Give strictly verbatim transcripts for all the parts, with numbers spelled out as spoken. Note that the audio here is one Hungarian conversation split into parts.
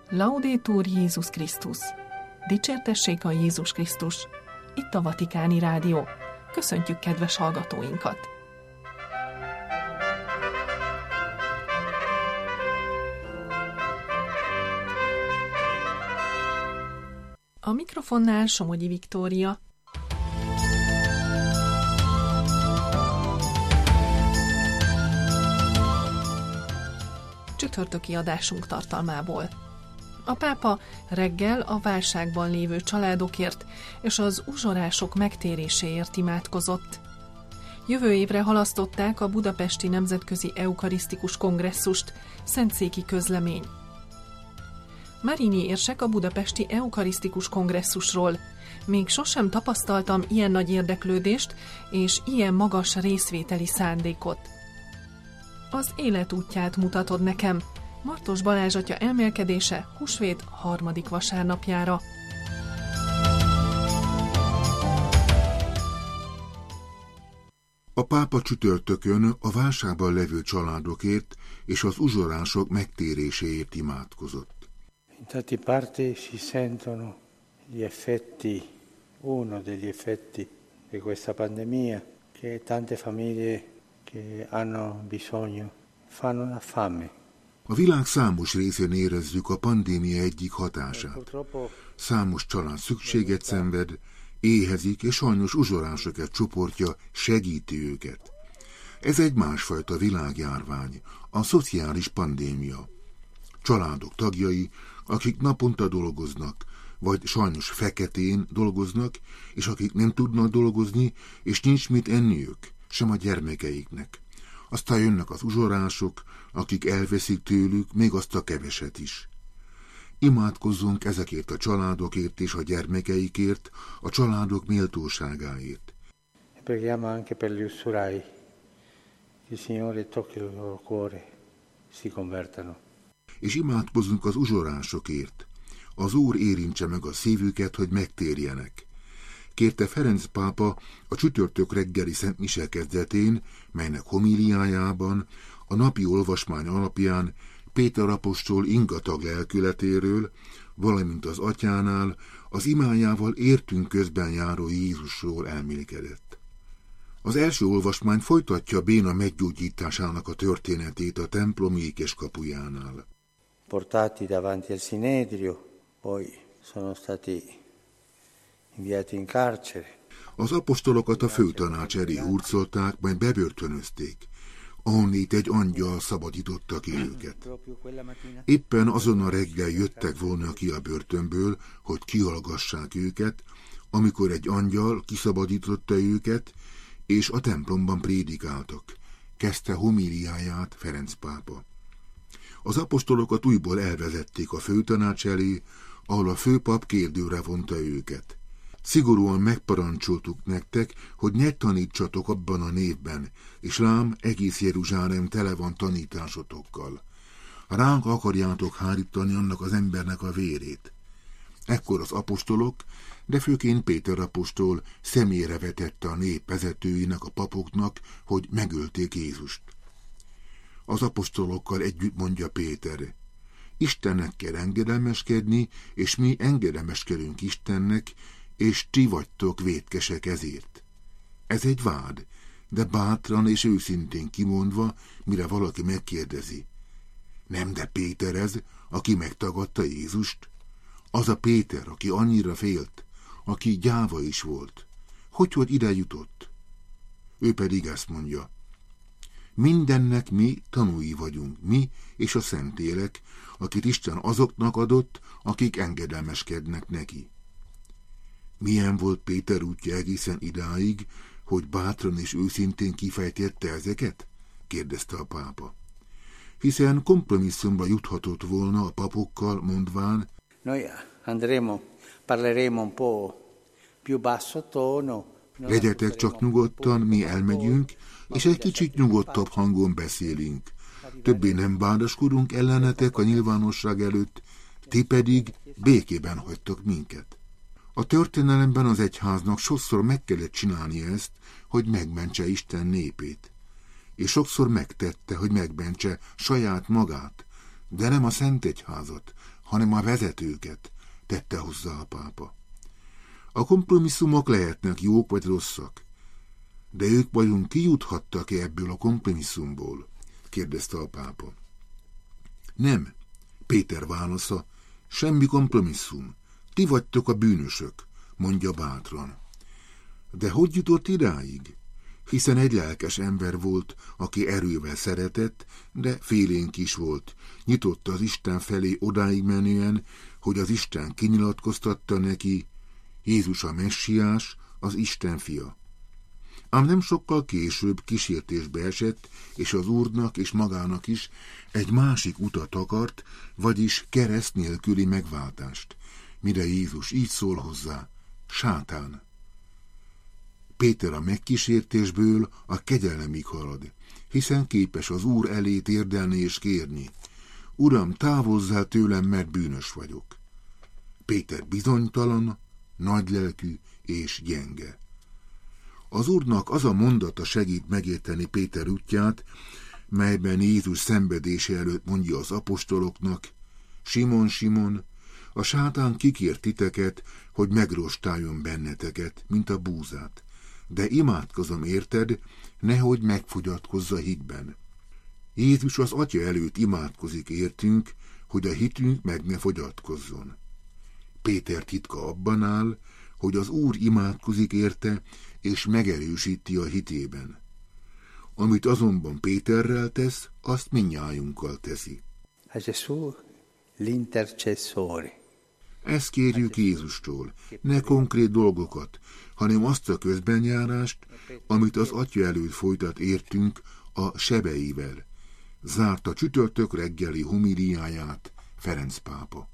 Laudetur Jézus Krisztus! Dicsértessék a Jézus Krisztus! Itt a Vatikáni Rádió. Köszöntjük kedves hallgatóinkat! A mikrofonnál Somogyi Viktória. Csütörtöki adásunk tartalmából. A pápa reggel a válságban lévő családokért és az uzsorások megtéréséért imádkozott. Jövő évre halasztották a Budapesti Nemzetközi Eukarisztikus Kongresszust, szentszéki közlemény. Marini érsek a Budapesti Eukarisztikus Kongresszusról. Még sosem tapasztaltam ilyen nagy érdeklődést és ilyen magas részvételi szándékot. Az élet útját mutatod nekem. Martos Balázs atya elmélkedése húsvét harmadik vasárnapjára. A pápa csütörtökön a válságban levő családokért és az uzsorások megtéréséért imádkozott. In tante parti si sentono gli effetti, uno degli effetti di questa pandemia, che tante famiglie che hanno bisogno fanno la fame. A világ számos részén érezzük a pandémia egyik hatását. Számos család szükséget szenved, éhezik, és sajnos uzsorások egy csoportja segíti őket. Ez egy másfajta világjárvány, a szociális pandémia. Családok tagjai, akik naponta dolgoznak, vagy sajnos feketén dolgoznak, és akik nem tudnak dolgozni, és nincs mit enniük, sem a gyermekeiknek. Aztán jönnek az uzsorások, akik elveszik tőlük még azt a keveset is. Imádkozzunk ezekért a családokért és a gyermekeikért, a családok méltóságáért. Preghiamo anche per gli usurai, che il Signore tocchi il loro cuore, si convertano. És imádkozzunk az uzsorásokért. Az Úr érintse meg a szívüket, hogy megtérjenek. Kérte Ferenc pápa a csütörtök reggeli Szent Mise kezdetén, melynek homíliájában a napi olvasmány alapján Péter apostol ingatag lelkületéről, valamint az atyánál az imájával értünk közben járó Jézusról elmélkedett. Az első olvasmány folytatja Béna meggyógyításának a történetét a templom ékeskapujánál. Portati davanti al Sinedrio, poi sono stati inviati in carcere. Az apostolokat a főtanács elé hurcolták, majd bebörtönözték. Ahonnét egy angyal szabadította ki őket. Éppen azon a reggel jöttek volna ki a börtönből, hogy kihallgassák őket, amikor egy angyal kiszabadította őket, és a templomban prédikáltak. Kezdte homíliáját Ferenc pápa. Az apostolokat újból elvezették a főtanács elé, ahol a főpap kérdőre vonta őket. Szigorúan megparancsoltuk nektek, hogy ne tanítsatok abban a névben, és lám egész Jeruzsálem tele van tanításotokkal. Ránk akarjátok hárítani annak az embernek a vérét. Ekkor az apostolok, de főként Péter apostol személyre vetette a nép vezetőinek, a papoknak, hogy megölték Jézust. Az apostolokkal együtt mondja Péter: Istennek kell engedelmeskedni, és mi engedelmeskedünk Istennek, és ti vagytok vétkesek ezért. Ez egy vád, de bátran és őszintén kimondva, mire valaki megkérdezi: nem de Péter ez, aki megtagadta Jézust? Az a Péter, aki annyira félt, aki gyáva is volt. Hogy hogy ide jutott? Ő pedig ezt mondja: mindennek mi tanúi vagyunk, mi és a Szentlélek, akit Isten azoknak adott, akik engedelmeskednek neki. Milyen volt Péter útja egészen idáig, hogy bátran és őszintén kifejtette ezeket? Kérdezte a pápa. Hiszen kompromisszumra juthatott volna a papokkal, mondván: Noi andremo, parleremo un po' più basso tono. Legyetek csak nyugodtan, mi elmegyünk, és egy kicsit nyugodtabb hangon beszélünk. Többé nem vádaskodunk ellenetek a nyilvánosság előtt, ti pedig békében hagytok minket. A történelemben az egyháznak sokszor meg kellett csinálni ezt, hogy megmentse Isten népét. És sokszor megtette, hogy megmentse saját magát, de nem a Szent Egyházat, hanem a vezetőket, tette hozzá a pápa. A kompromisszumok lehetnek jók vagy rosszak, de ők vajon kijuthattak-e ebből a kompromisszumból? Kérdezte a pápa. Nem, Péter válasza, semmi kompromisszum, ti vagytok a bűnösök, mondja bátran. De hogy jutott idáig? Hiszen egy lelkes ember volt, aki erővel szeretett, de félénk is volt. Nyitotta az Isten felé odáig menően, hogy az Isten kinyilatkoztatta neki, Jézus a messiás, az Isten fia. Ám nem sokkal később kísértésbe esett, és az Úrnak és magának is egy másik utat akart, vagyis kereszt nélküli megváltást, mire Jézus így szól hozzá, sátán. Péter a megkísértésből a kegyelemig halad, hiszen képes az Úr elé térdelni és kérni. Uram, távozzál tőlem, mert bűnös vagyok. Péter bizonytalan, nagylelkű és gyenge. Az Úrnak az a mondata segít megérteni Péter útját, melyben Jézus szenvedése előtt mondja az apostoloknak, Simon, Simon, a sátán kikért titeket, hogy megrostáljon benneteket, mint a búzát. De imádkozom érted, nehogy megfogyatkozz a hitben. Jézus az Atya előtt imádkozik értünk, hogy a hitünk meg ne fogyatkozzon. Péter titka abban áll, hogy az Úr imádkozik érte, és megerősíti a hitében. Amit azonban Péterrel tesz, azt mindnyájunkkal teszi. A Gesù l'intercessore. Ezt kérjük Jézustól, ne konkrét dolgokat, hanem azt a közbenjárást, amit az Atya előtt folytat értünk a sebeivel. Zárta csütörtök reggeli homiliáját Ferenc pápa.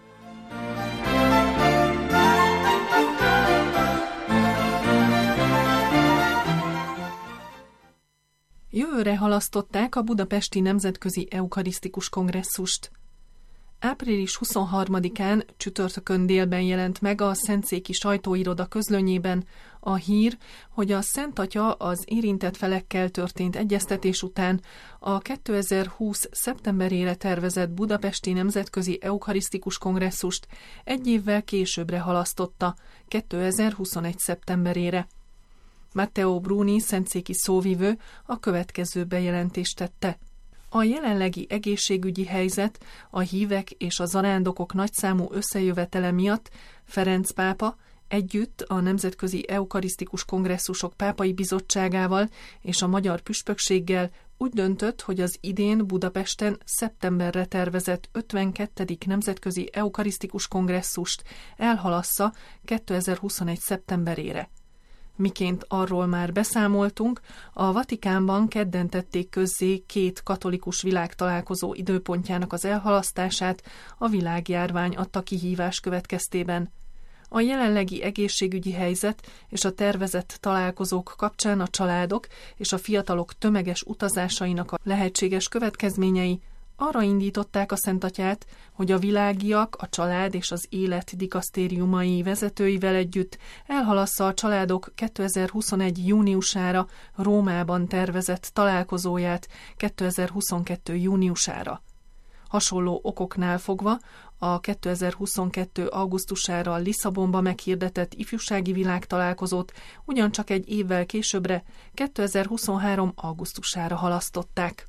Jövőre halasztották a budapesti Nemzetközi Eukarisztikus Kongresszust. április huszonharmadikán csütörtökön délben jelent meg a Szentszéki Sajtóiroda közlönyében a hír, hogy a Szent Atya az érintett felekkel történt egyeztetés után a kétezer-húsz szeptemberére tervezett budapesti Nemzetközi Eukarisztikus Kongresszust egy évvel későbbre halasztotta, kétezer-huszonegy szeptemberére. Matteo Bruni szentszéki szóvivő a következő bejelentést tette. A jelenlegi egészségügyi helyzet, a hívek és a zarándokok nagyszámú összejövetele miatt Ferenc pápa együtt a Nemzetközi Eukarisztikus Kongresszusok Pápai Bizottságával és a Magyar Püspökséggel úgy döntött, hogy az idén Budapesten szeptemberre tervezett ötvenkettedik Nemzetközi Eukarisztikus Kongresszust elhalassza kétezer-huszonegy szeptemberére. Miként arról már beszámoltunk, a Vatikánban kedden tették közzé két katolikus világtalálkozó időpontjának az elhalasztását a világjárvány adta kihívás következtében. A jelenlegi egészségügyi helyzet és a tervezett találkozók kapcsán a családok és a fiatalok tömeges utazásainak a lehetséges következményei arra indították a Szent Atyát, hogy a világiak, a család és az élet dikasztériumai vezetőivel együtt elhalassza a családok kétezer-huszonegy júniusára Rómában tervezett találkozóját kétezer-huszonkettő júniusára. Hasonló okoknál fogva a kétezer-huszonkettő augusztusára Lisszabonba meghirdetett ifjúsági világtalálkozót ugyancsak egy évvel későbbre, kétezer-huszonhárom augusztusára halasztották.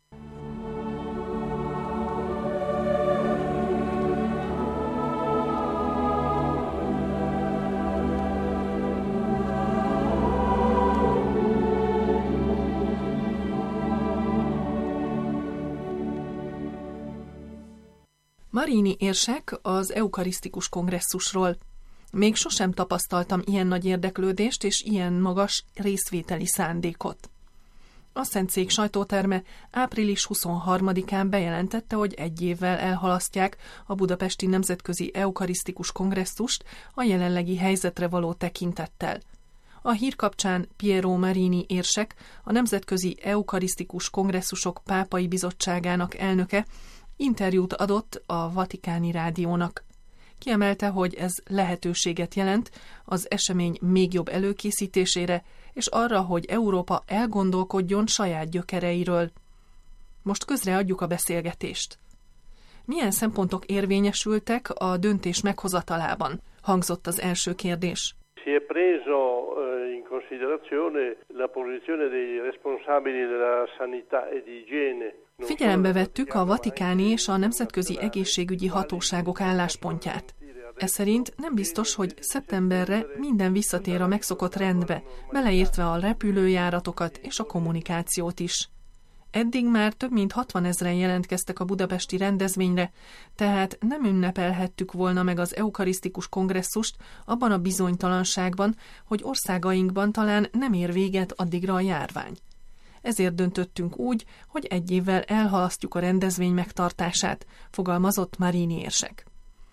Marini érsek az Eukarisztikus Kongresszusról. Még sosem tapasztaltam ilyen nagy érdeklődést és ilyen magas részvételi szándékot. A Szentszék sajtóterme április huszonharmadikán bejelentette, hogy egy évvel elhalasztják a budapesti Nemzetközi Eukarisztikus Kongresszust a jelenlegi helyzetre való tekintettel. A hír kapcsán Piero Marini érsek, a Nemzetközi Eukarisztikus Kongresszusok Pápai Bizottságának elnöke, interjút adott a Vatikáni Rádiónak. Kiemelte, hogy ez lehetőséget jelent az esemény még jobb előkészítésére, és arra, hogy Európa elgondolkodjon saját gyökereiről. Most közreadjuk a beszélgetést. Milyen szempontok érvényesültek a döntés meghozatalában? Hangzott az első kérdés. Si è preso in considerazione la posizione dei responsabili della sanità e di igiene. Figyelembe vettük a vatikáni és a nemzetközi egészségügyi hatóságok álláspontját. Ez szerint nem biztos, hogy szeptemberre minden visszatér a megszokott rendbe, beleértve a repülőjáratokat és a kommunikációt is. Eddig már több mint hatvanezren jelentkeztek a budapesti rendezvényre, tehát nem ünnepelhettük volna meg az eukarisztikus kongresszust abban a bizonytalanságban, hogy országainkban talán nem ér véget addigra a járvány. Ezért döntöttünk úgy, hogy egy évvel elhalasztjuk a rendezvény megtartását, fogalmazott Marini érsek.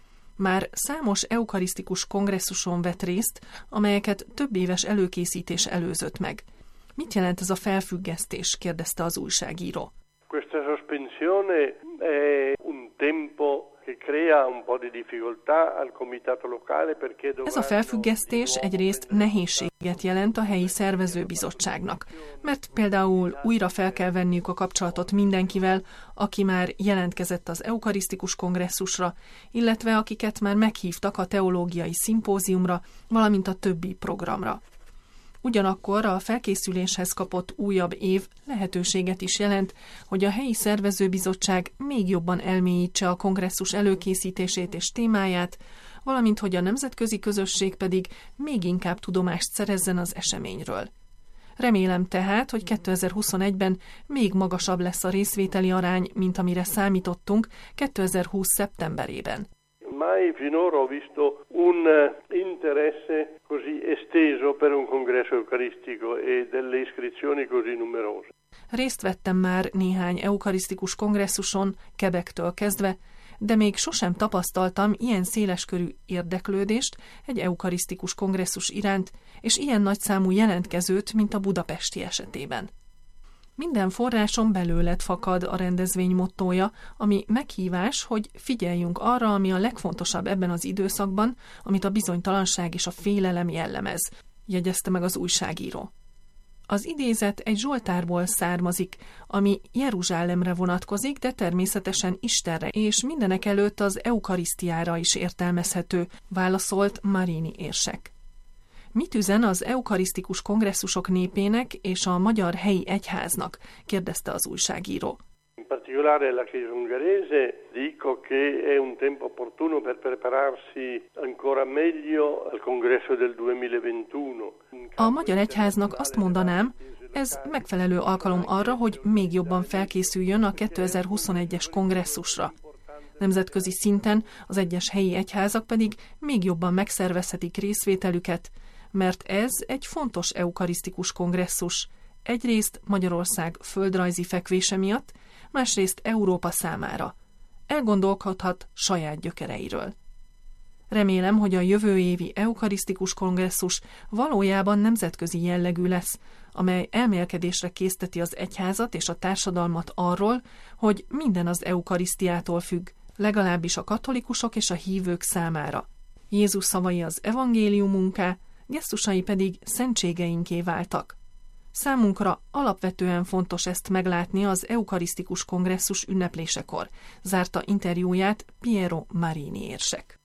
Már számos eukarisztikus kongresszuson vett részt, amelyeket több éves előkészítés előzött meg. Mit jelent ez a felfüggesztés? Kérdezte az újságíró. Questa sospensione è un tempo che crea un po' di difficoltà al comitato locale perché Ez a felfüggesztés egyrészt nehézséget jelent a helyi szervezőbizottságnak, mert például újra fel kell venniük a kapcsolatot mindenkivel, aki már jelentkezett az eukarisztikus kongresszusra, illetve akiket már meghívtak a teológiai szimpóziumra, valamint a többi programra. Ugyanakkor a felkészüléshez kapott újabb év lehetőséget is jelent, hogy a helyi szervezőbizottság még jobban elmélyítse a kongresszus előkészítését és témáját, valamint hogy a nemzetközi közösség pedig még inkább tudomást szerezzen az eseményről. Remélem tehát, hogy kétezer-huszonegyben még magasabb lesz a részvételi arány, mint amire számítottunk kétezer-húsz szeptemberében. Mai finora ho visto un interesse così esteso per un congresso eucaristico e delle iscrizioni così numerose. Részt vettem már néhány eukarisztikus kongresszuson, Quebektől kezdve, de még sosem tapasztaltam ilyen széleskörű érdeklődést egy eukarisztikus kongresszus iránt, és ilyen nagyszámú jelentkezőt, mint a budapesti esetében. Minden forráson belőled fakad a rendezvény mottója, ami meghívás, hogy figyeljünk arra, ami a legfontosabb ebben az időszakban, amit a bizonytalanság és a félelem jellemez, jegyezte meg az újságíró. Az idézet egy zsoltárból származik, ami Jeruzsálemre vonatkozik, de természetesen Istenre, és mindenekelőtt az eukarisztiára is értelmezhető, válaszolt Marini érsek. Mit üzen az eukarisztikus kongresszusok népének és a magyar helyi egyháznak? Kérdezte az újságíró. In particolare la Chiesa ungherese dico che è un tempo opportuno per prepararsi ancora meglio al congresso del duemilaventuno. A magyar egyháznak azt mondanám, ez megfelelő alkalom arra, hogy még jobban felkészüljön a kétezer-huszonegyes kongresszusra. Nemzetközi szinten az egyes helyi egyházak pedig még jobban megszervezhetik részvételüket, mert ez egy fontos eukarisztikus kongresszus, egyrészt Magyarország földrajzi fekvése miatt, másrészt Európa számára. Elgondolkodhat saját gyökereiről. Remélem, hogy a jövő évi eukarisztikus kongresszus valójában nemzetközi jellegű lesz, amely elmélkedésre készteti az egyházat és a társadalmat arról, hogy minden az eukarisztiától függ, legalábbis a katolikusok és a hívők számára. Jézus szavai az evangéliumunká, gesztusai pedig szentségeinké váltak. Számunkra alapvetően fontos ezt meglátni az eukarisztikus kongresszus ünneplésekor, zárta interjúját Piero Marini érsek.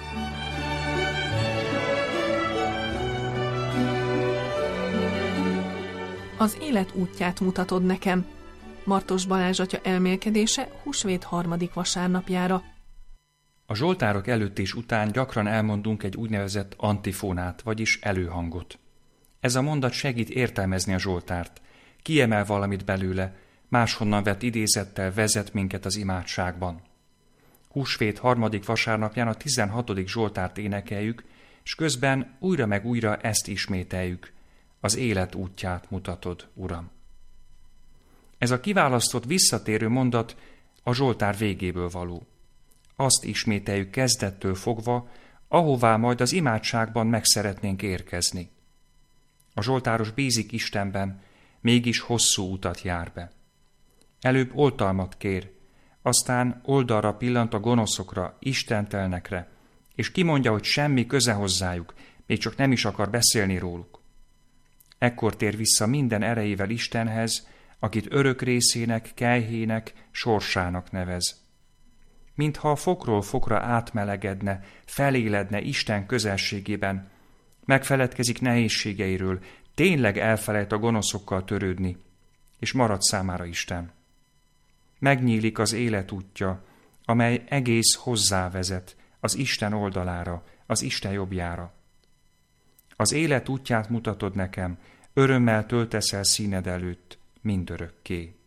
Az élet útját mutatod nekem. Martos Balázs atya elmélkedése húsvét harmadik vasárnapjára. A zsoltárok előtt és után gyakran elmondunk egy úgynevezett antifónát, vagyis előhangot. Ez a mondat segít értelmezni a zsoltárt, kiemel valamit belőle, máshonnan vett idézettel vezet minket az imádságban. Húsvét harmadik vasárnapján a tizenhatodik zsoltárt énekeljük, és közben újra meg újra ezt ismételjük. Az élet útját mutatod, Uram. Ez a kiválasztott visszatérő mondat a zsoltár végéből való. Azt ismételjük kezdettől fogva, ahová majd az imádságban meg szeretnénk érkezni. A zsoltáros bízik Istenben, mégis hosszú utat jár be. Előbb oltalmat kér, aztán oldalra pillant a gonoszokra, istentelnekre, és kimondja, hogy semmi köze hozzájuk, még csak nem is akar beszélni róluk. Ekkor tér vissza minden erejével Istenhez, akit örök részének, kelyhének, sorsának nevez. mintha fokról fokra átmelegedne, feléledne Isten közelségében, megfeledkezik nehézségeiről, tényleg elfelejt a gonoszokkal törődni, és marad számára Isten. Megnyílik az élet útja, amely egész hozzávezet az Isten oldalára, az Isten jobbjára. Az élet útját mutatod nekem, örömmel töltesz el színed előtt, mindörökké.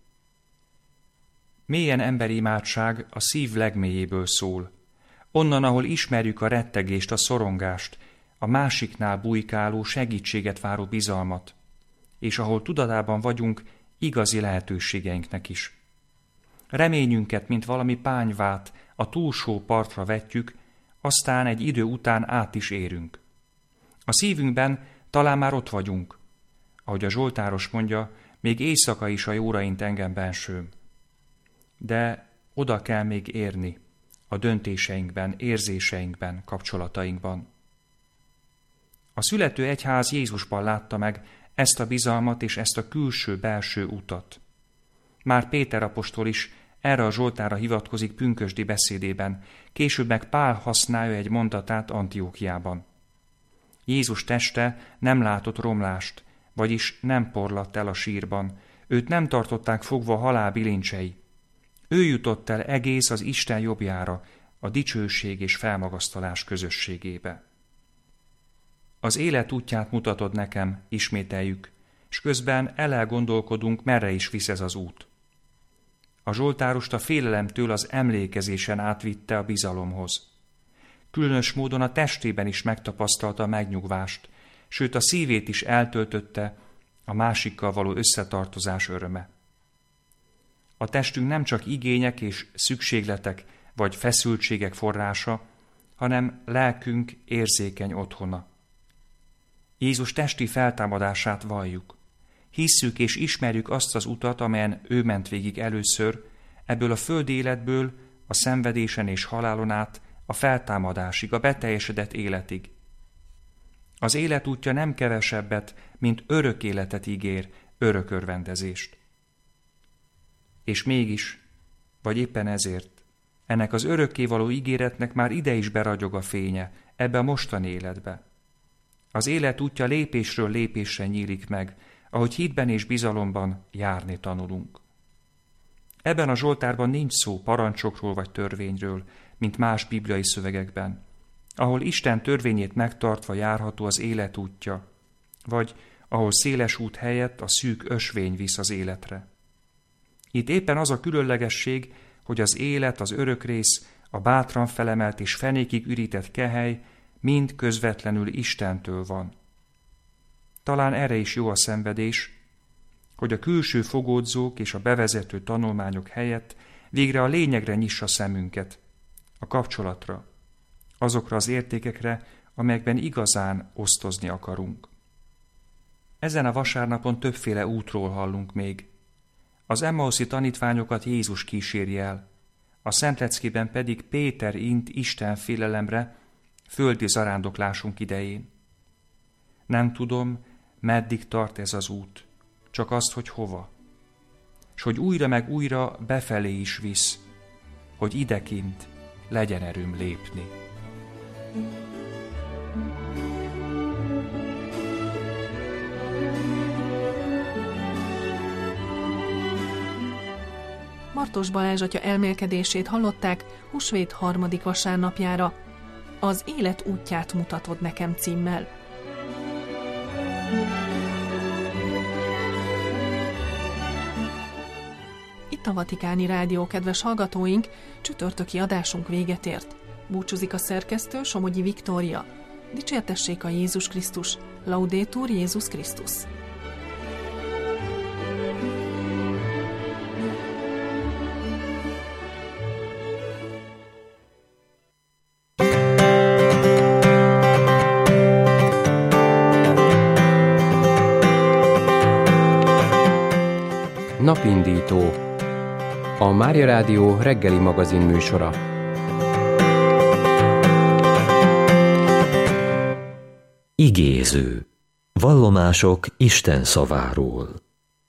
Mélyen emberi imádság a szív legmélyéből szól, onnan, ahol ismerjük a rettegést, a szorongást, a másiknál bujkáló, segítséget váró bizalmat, és ahol tudatában vagyunk igazi lehetőségeinknek is. Reményünket, mint valami pányvát, a túlsó partra vetjük, aztán egy idő után át is érünk. A szívünkben talán már ott vagyunk, ahogy a zsoltáros mondja, még éjszaka is a jóraint engem bensőm. De oda kell még érni a döntéseinkben, érzéseinkben, kapcsolatainkban. A születő egyház Jézusban látta meg ezt a bizalmat és ezt a külső-belső utat. Már Péter apostol is erre a zsoltára hivatkozik pünkösdi beszédében, később meg Pál használja egy mondatát Antiókiában. Jézus teste nem látott romlást, vagyis nem porlatt el a sírban, őt nem tartották fogva halál bilincsei. Ő jutott el egész az Isten jobbjára, a dicsőség és felmagasztalás közösségébe. Az élet útját mutatod nekem, ismételjük, és közben elgondolkodunk, merre is visz ez az út. A zsoltárost a félelemtől az emlékezésen átvitte a bizalomhoz. Különös módon a testében is megtapasztalta a megnyugvást, sőt a szívét is eltöltötte a másikkal való összetartozás öröme. A testünk nem csak igények és szükségletek vagy feszültségek forrása, hanem lelkünk érzékeny otthona. Jézus testi feltámadását valljuk. Hisszük és ismerjük azt az utat, amelyen ő ment végig először, ebből a földi életből, a szenvedésen és halálon át, a feltámadásig, a beteljesedett életig. Az élet útja nem kevesebbet, mint örök életet ígér, örök örvendezést. És mégis, vagy éppen ezért, ennek az örökkévaló ígéretnek már ide is beragyog a fénye, ebbe a mostani életbe. Az élet útja lépésről lépésre nyílik meg, ahogy hitben és bizalomban járni tanulunk. Ebben a zsoltárban nincs szó parancsokról vagy törvényről, mint más bibliai szövegekben, ahol Isten törvényét megtartva járható az élet útja, vagy ahol széles út helyett a szűk ösvény visz az életre. Itt éppen az a különlegesség, hogy az élet, az örök rész, a bátran felemelt és fenékig ürített kehely mind közvetlenül Istentől van. Talán erre is jó a szenvedés, hogy a külső fogódzók és a bevezető tanulmányok helyett végre a lényegre nyissa szemünket, a kapcsolatra, azokra az értékekre, amelyekben igazán osztozni akarunk. Ezen a vasárnapon többféle útról hallunk még. Az Emmauszi tanítványokat Jézus kíséri el, a Szentleckében pedig Péter int Isten félelemre földi zarándoklásunk idején. Nem tudom, meddig tart ez az út, csak azt, hogy hova. S hogy újra meg újra befelé is visz, hogy idekint legyen erőm lépni. Martos Balázs atya elmélkedését hallották húsvét harmadik vasárnapjára, Az élet útját mutatod nekem címmel. Itt a Vatikáni Rádió, kedves hallgatóink, csütörtöki adásunk véget ért. Búcsúzik a szerkesztő, Somogyi Viktória. Dicsértessék a Jézus Krisztus! Laudetur Jézus Krisztus! Napindító, a Mária Rádió reggeli magazin műsora. Igéző. Vallomások Isten szaváról.